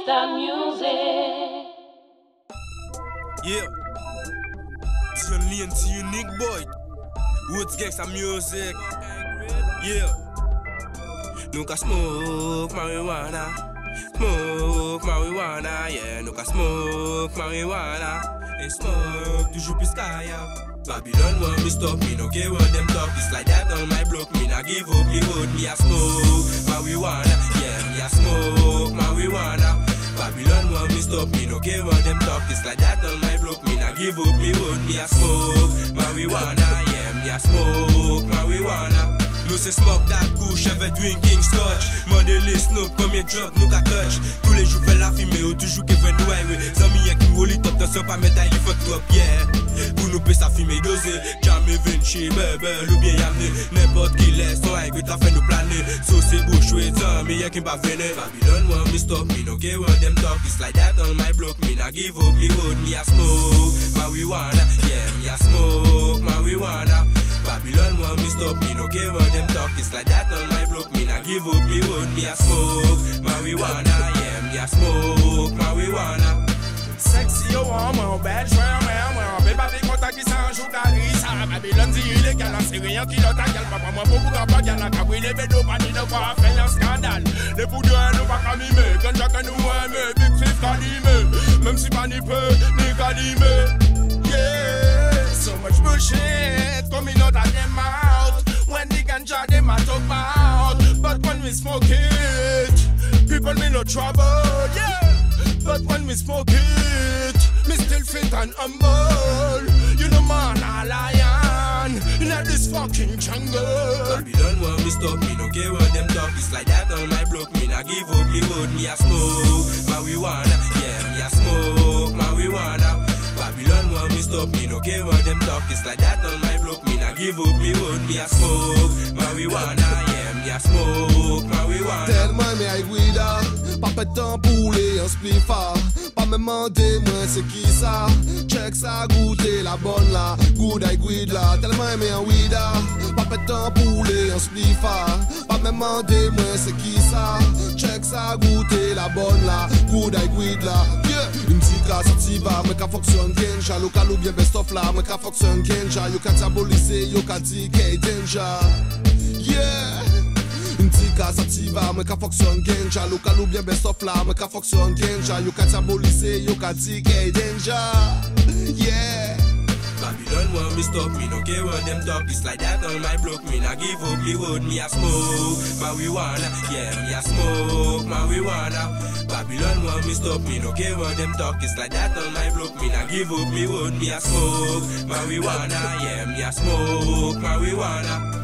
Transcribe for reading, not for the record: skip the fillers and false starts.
Gangsta music. Yeah. It's unique boy. Woods Gangsta music. Yeah. Nou ka smoke marijuana. Smoke marijuana. Yeah, nou ka smoke marijuana. And smoke toujours plus kaya. Babylon want me stop me, no care what them talk. It's like that on my block, me not give up, me hold me a smoke marijuana. Yeah, me a smoke marijuana. Babylon want me stop me, no care what them talk. It's like that on my block, me not give up, me hold me a smoke marijuana. Yeah, me a smoke marijuana. Nous c'est smoke that couche avec drinking scotch. Modèle Snoop comme un drop nous ka touch. Tous les jours fait la fumée ou toujours que veut nous aimer. Zami y'a qui m'oli top dans son pas médaille il faut trop yeah. Pour nous payer sa fumée dosée. Jamais Vinci, bébé, ou bien yamné. N'importe qui laisse son aigle t'as fait nous planer. So c'est bouchoué, zami y'a qui m'a vené. Babylon want me stop me, no care what them talk. It's like that on my block, me not give up, me hold me a smoke marijuana. Yeah, me a smoke marijuana. Babylon want me stop me, no care what them talk. It's like that on my block, me not give up, me hold me a smoke marijuana. Yeah, me a smoke marijuana. Sexy au moment, belle joie, belle pas des contacts qui s'en jouent à risa. Babylon dit illégal, c'est rien qui l'autre gal. Papa, moi, pour vous, pas gal, la cabri, les bédos, pas ni de quoi faire un scandale. Les poudres, nous pas qu'à mimer, quand chacun nous aime, big fifth calimé. Même si pas ni peu, ni calimé. Yeah, so much bullshit coming out of them mouth. When the ganja, them a talk about. But when we smoke it, people me no trouble, yeah. But when we smoke it, me still fit and humble. You know man, a lion in this fucking jungle. Babylon want me stop me, no care what them talk. It's like that on my block, me not give up, me hold me a smoke marijuana. Yeah, me a smoke marijuana. Babylon want me stop me, no care what them talk. It's like that on my block, me not give up, me hold me a smoke marijuana. Yeah, me a smoke marijuana. Tellement mais aïe guida, pas de temps pour les un spliffa. Pas me demander moi c'est qui ça. Check ça, goûter la bonne là. Good aïe guida, tellement mais un guida. Pas de temps pour les un spliffa. Pas me demander moi c'est qui ça. Check ça, goûter la bonne là. Good aïe guida, yeah. Une petite casse sativa, mais qu'à fonctionne genja. Local ou bien best of là, mais qu'à fonctionne genja. Yo qu'à diaboliser, yo qu'à dire qu'est danger. Yeah. Une petite casse sativa, mais qu'à fonctionne genja. Local ou bien best of là, mais qu'à fonctionne genja. Yo qu'à diaboliser, yo qu'à dire qu'est danger. Yeah. Babylon want me stop me, no care what them talk. It's like that on my block, me not give up, me hold me a smoke marijuana. Yeah, me a smoke marijuana. Babylon want me stop me, no care what them talk. It's like that on my block, me not give up, me hold me a smoke marijuana. Yeah, me a smoke marijuana.